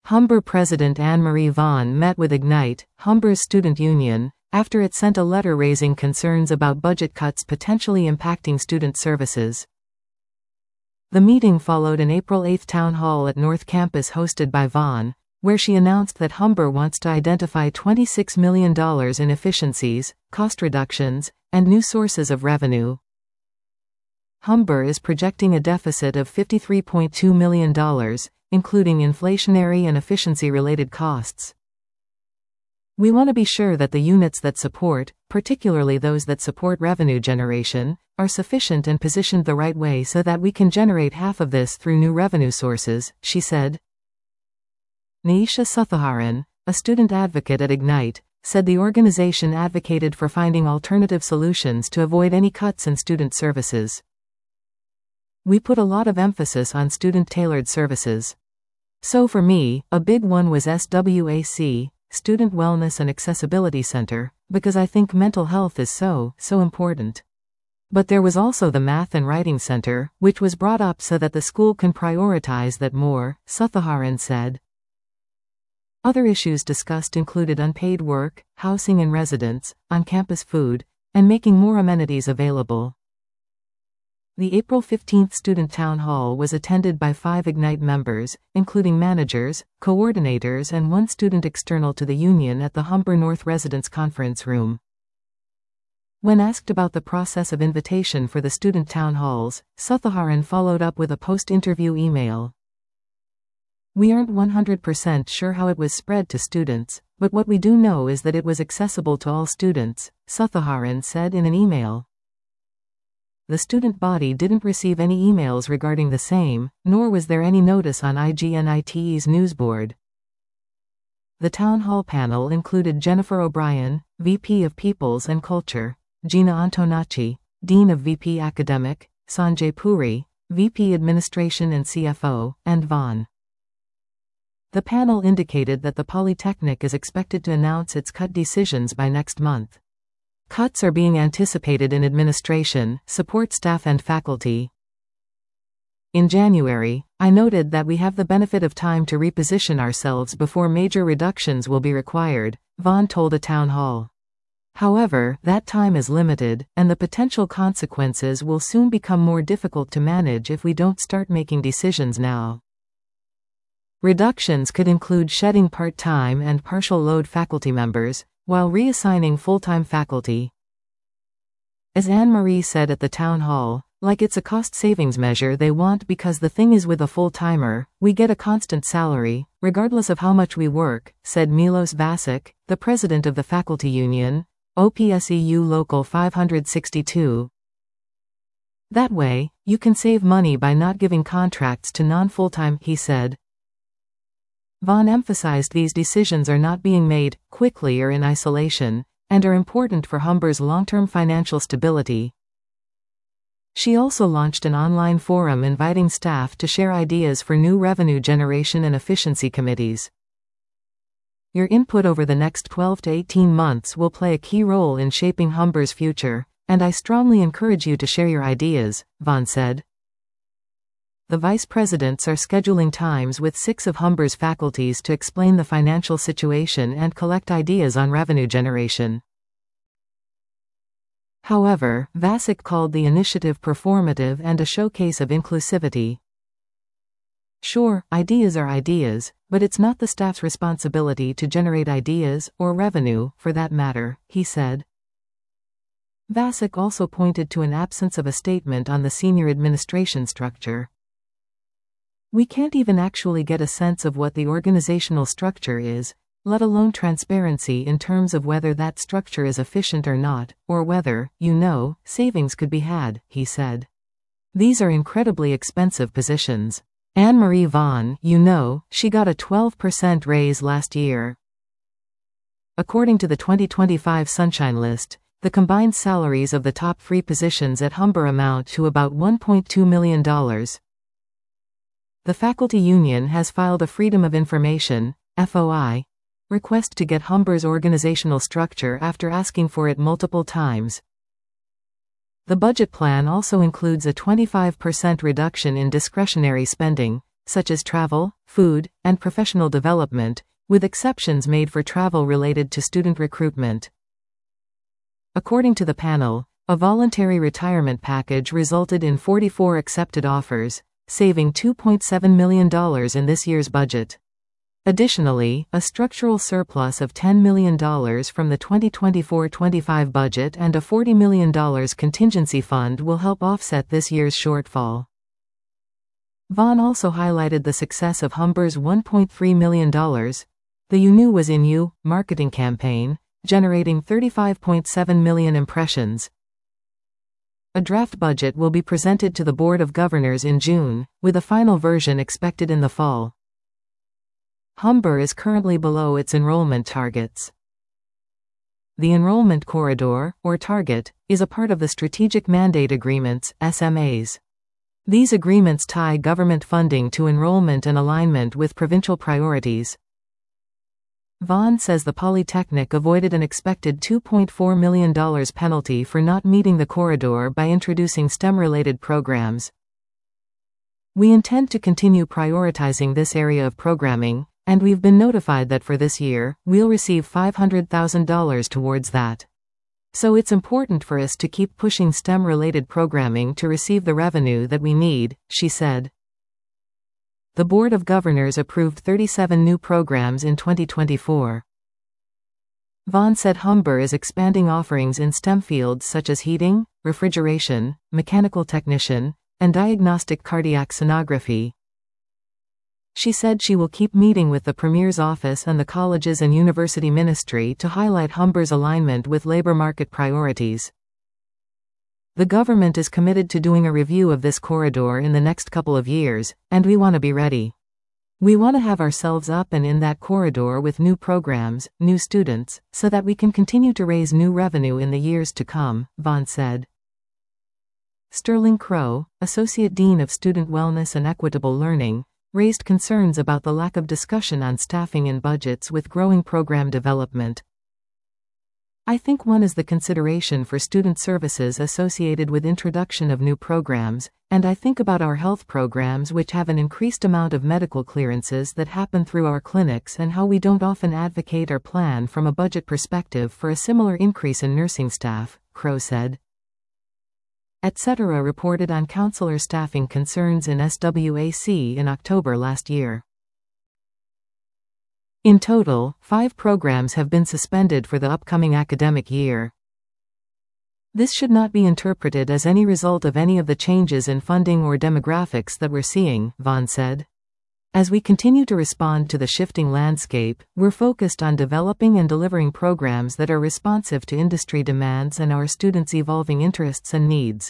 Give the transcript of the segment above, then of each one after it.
Humber President Anne-Marie Vaughan met with Ignite, Humber's student union, after it sent a letter raising concerns about budget cuts potentially impacting student services. The meeting followed an April 8 town hall at North Campus hosted by Vaughan, where she announced that Humber wants to identify $26 million in efficiencies, cost reductions, and new sources of revenue. Humber is projecting a deficit of $53.2 million, including inflationary and efficiency-related costs. We want to be sure that the units that support, particularly those that support revenue generation, are sufficient and positioned the right way so that we can generate half of this through new revenue sources, she said. Neisha Suthaharan, a student advocate at Ignite, said the organization advocated for finding alternative solutions to avoid any cuts in student services. We put a lot of emphasis on student-tailored services. So for me, a big one was SWAC, Student Wellness and Accessibility Center, because I think mental health is so important. But there was also the Math and Writing Center, which was brought up so that the school can prioritize that more, Suthaharan said. Other issues discussed included unpaid work, housing and residence, on-campus food, and making more amenities available. The April 15 student town hall was attended by 5 Ignite members, including managers, coordinators and 1 student external to the union at the Humber North Residence Conference Room. When asked about the process of invitation for the student town halls, Suthaharan followed up with a post-interview email. We aren't 100% sure how it was spread to students, but what we do know is that it was accessible to all students, Suthaharan said in an email. The student body didn't receive any emails regarding the same, nor was there any notice on IGNITE's newsboard. The town hall panel included Jennifer O'Brien, VP of Peoples and Culture, Gina Antonacci, Dean of VP Academic, Sanjay Puri, VP Administration and CFO, and Vaughan. The panel indicated that the Polytechnic is expected to announce its cut decisions by next month. Cuts are being anticipated in administration, support staff and faculty. In January, I noted that we have the benefit of time to reposition ourselves before major reductions will be required, Vaughan told a town hall. However, that time is limited, and the potential consequences will soon become more difficult to manage if we don't start making decisions now. Reductions could include shedding part-time and partial load faculty members, while reassigning full-time faculty. As Anne-Marie said at the town hall, like it's a cost-savings measure they want because the thing is with a full-timer, we get a constant salary, regardless of how much we work, said Milos Vasic, the president of the faculty union, OPSEU Local 562. That way, you can save money by not giving contracts to non-full-time, he said. Vaughan emphasized these decisions are not being made quickly or in isolation, and are important for Humber's long-term financial stability. She also launched an online forum inviting staff to share ideas for new revenue generation and efficiency committees. Your input over the next 12 to 18 months will play a key role in shaping Humber's future, and I strongly encourage you to share your ideas, Vaughan said. The vice presidents are scheduling times with 6 of Humber's faculties to explain the financial situation and collect ideas on revenue generation. However, Vasic called the initiative performative and a showcase of inclusivity. Sure, ideas are ideas, but it's not the staff's responsibility to generate ideas, or revenue, for that matter, he said. Vasic also pointed to an absence of a statement on the senior administration structure. We can't even actually get a sense of what the organizational structure is, let alone transparency in terms of whether that structure is efficient or not, or whether, savings could be had, he said. These are incredibly expensive positions. Anne-Marie Vaughan, she got a 12% raise last year. According to the 2025 Sunshine List, the combined salaries of the top 3 positions at Humber amount to about $1.2 million. The faculty union has filed a Freedom of Information (FOI) request to get Humber's organizational structure after asking for it multiple times. The budget plan also includes a 25% reduction in discretionary spending, such as travel, food, and professional development, with exceptions made for travel related to student recruitment. According to the panel, a voluntary retirement package resulted in 44 accepted offers, saving $2.7 million in this year's budget. Additionally, a structural surplus of $10 million from the 2024-25 budget and a $40 million contingency fund will help offset this year's shortfall. Vaughan also highlighted the success of Humber's $1.3 million, the You Knew Was In You marketing campaign, generating 35.7 million impressions. A draft budget will be presented to the Board of Governors in June, with a final version expected in the fall. Humber is currently below its enrollment targets. The Enrollment Corridor, or Target, is a part of the Strategic Mandate Agreements, SMAs. These agreements tie government funding to enrollment and alignment with provincial priorities. Vaughan says the Polytechnic avoided an expected $2.4 million penalty for not meeting the corridor by introducing STEM-related programs. We intend to continue prioritizing this area of programming, and we've been notified that for this year, we'll receive $500,000 towards that. So it's important for us to keep pushing STEM-related programming to receive the revenue that we need, she said. The Board of Governors approved 37 new programs in 2024. Vaughan said Humber is expanding offerings in STEM fields such as heating, refrigeration, mechanical technician, and diagnostic cardiac sonography. She said she will keep meeting with the Premier's office and the colleges and university ministry to highlight Humber's alignment with labor market priorities. The government is committed to doing a review of this corridor in the next couple of years, and we want to be ready. We want to have ourselves up and in that corridor with new programs, new students, so that we can continue to raise new revenue in the years to come, Vaughan said. Sterling Crow, Associate Dean of Student Wellness and Equitable Learning, raised concerns about the lack of discussion on staffing and budgets with growing program development. I think one is the consideration for student services associated with introduction of new programs, and I think about our health programs which have an increased amount of medical clearances that happen through our clinics and how we don't often advocate or plan from a budget perspective for a similar increase in nursing staff, Crow said. Etc. reported on counselor staffing concerns in SWAC in October last year. In total, 5 programs have been suspended for the upcoming academic year. This should not be interpreted as any result of any of the changes in funding or demographics that we're seeing, Vaughan said. As we continue to respond to the shifting landscape, we're focused on developing and delivering programs that are responsive to industry demands and our students' evolving interests and needs.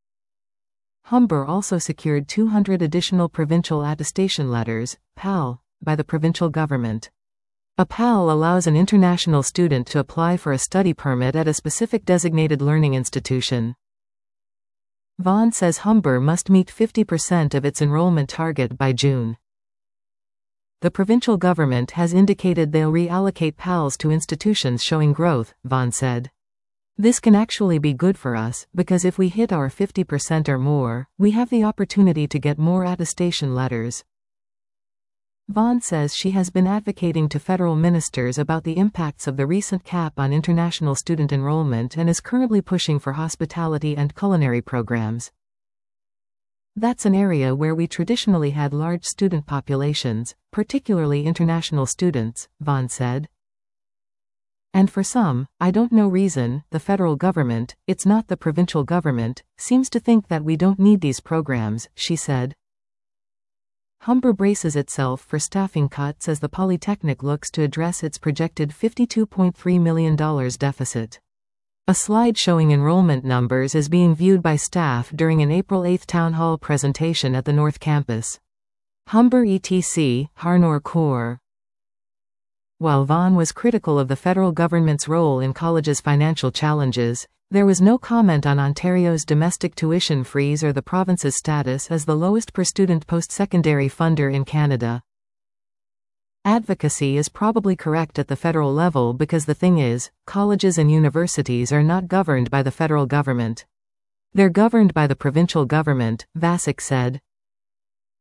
Humber also secured 200 additional provincial attestation letters, PAL, by the provincial government. A PAL allows an international student to apply for a study permit at a specific designated learning institution. Vaughan says Humber must meet 50% of its enrollment target by June. The provincial government has indicated they'll reallocate PALs to institutions showing growth, Vaughan said. This can actually be good for us, because if we hit our 50% or more, we have the opportunity to get more attestation letters. Vaughan says she has been advocating to federal ministers about the impacts of the recent cap on international student enrollment and is currently pushing for hospitality and culinary programs. That's an area where we traditionally had large student populations, particularly international students, Vaughan said. And for some, I don't know reason, the federal government, it's not the provincial government, seems to think that we don't need these programs, she said. Humber braces itself for staffing cuts as the Polytechnic looks to address its projected $52.3 million deficit. A slide showing enrollment numbers is being viewed by staff during an April 8 town hall presentation at the North Campus. Humber etc., Harnor Core. While Vaughan was critical of the federal government's role in colleges' financial challenges, there was no comment on Ontario's domestic tuition freeze or the province's status as the lowest per-student post-secondary funder in Canada. Advocacy is probably correct at the federal level because the thing is, colleges and universities are not governed by the federal government. They're governed by the provincial government, Vasic said.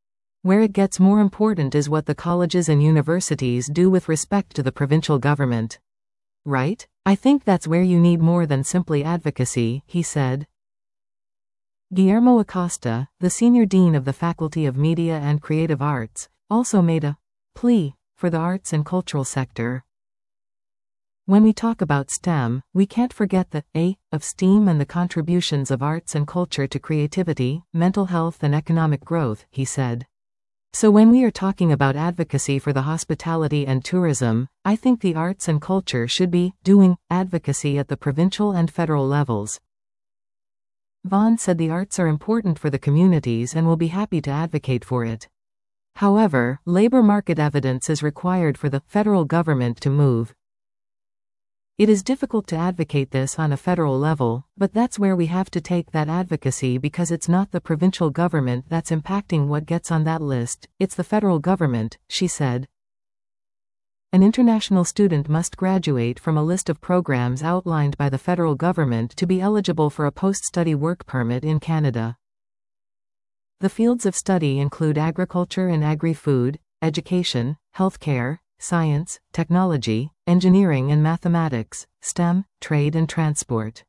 Where it gets more important is what the colleges and universities do with respect to the provincial government. Right? I think that's where you need more than simply advocacy, he said. Guillermo Acosta, the senior dean of the Faculty of Media and Creative Arts, also made a plea for the arts and cultural sector. When we talk about STEM, we can't forget the A of STEAM and the contributions of arts and culture to creativity, mental health and economic growth, he said. So when we are talking about advocacy for the hospitality and tourism, I think the arts and culture should be doing advocacy at the provincial and federal levels. Vaughan said the arts are important for the communities and will be happy to advocate for it. However, labor market evidence is required for the federal government to move. It is difficult to advocate this on a federal level, but that's where we have to take that advocacy because it's not the provincial government that's impacting what gets on that list, it's the federal government, she said. An international student must graduate from a list of programs outlined by the federal government to be eligible for a post-study work permit in Canada. The fields of study include agriculture and agri-food, education, healthcare, science, technology, engineering and mathematics, STEM, trade and transport.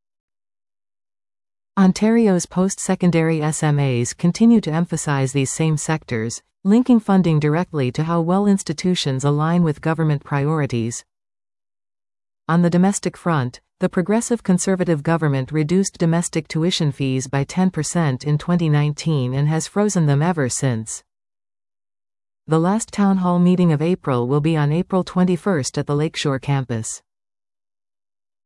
Ontario's post-secondary SMAs continue to emphasize these same sectors, linking funding directly to how well institutions align with government priorities. On the domestic front, the Progressive Conservative government reduced domestic tuition fees by 10% in 2019 and has frozen them ever since. The last town hall meeting of April will be on April 21 at the Lakeshore campus.